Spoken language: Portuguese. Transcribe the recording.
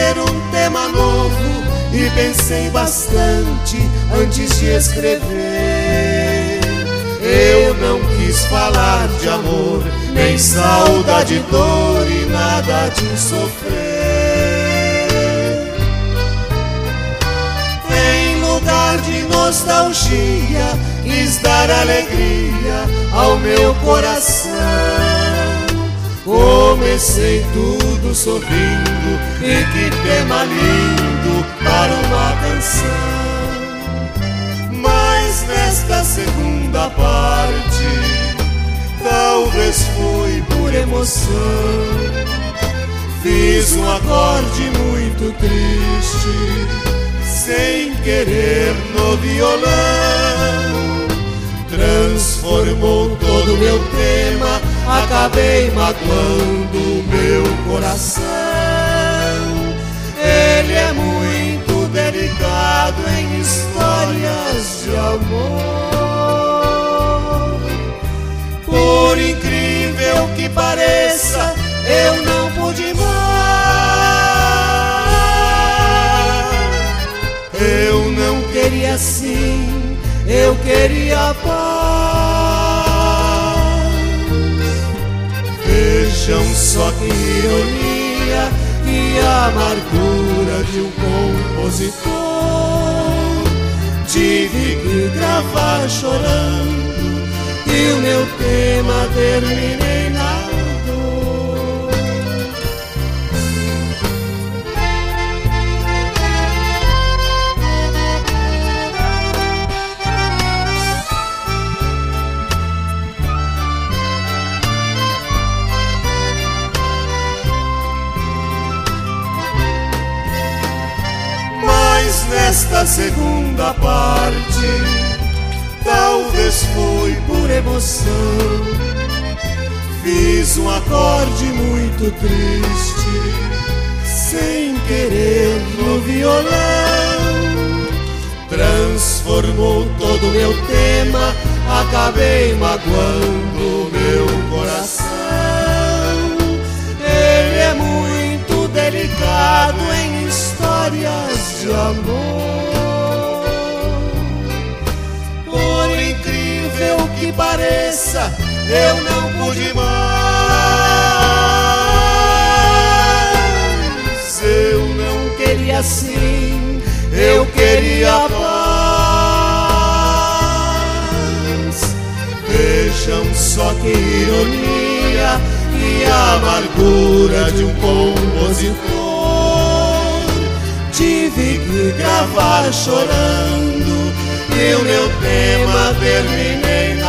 ser um tema novo e pensei bastante antes de escrever. Eu não quis falar de amor, nem saudade, dor e nada de sofrer. Em lugar de nostalgia, quis dar alegria ao meu coração. Comecei tudo sorrindo, e que tema lindo para uma canção. Mas nesta segunda parte, talvez foi por emoção, fiz um acorde muito triste, sem querer no violão. Transformou todo o meu tema, acabei magoando o meu coração. Ele é muito delicado em histórias de amor. Por incrível que pareça, eu não pude mais. Eu não queria assim, eu queria paz. Vejam só que ironia, que amargura de um compositor. Tive que gravar chorando, e o meu tema terminei na dor. Nesta segunda parte, talvez foi por emoção, fiz um acorde muito triste, sem querer no violão. Transformou todo o meu tema, acabei magoando o meu coração. Ele é muito delicado em histórias de amor. Por incrível que pareça, eu não pude mais. Eu não queria assim, eu queria paz. Vejam só que ironia, que amargura de um compositor. Tive que gravar chorando, e o meu tema terminei na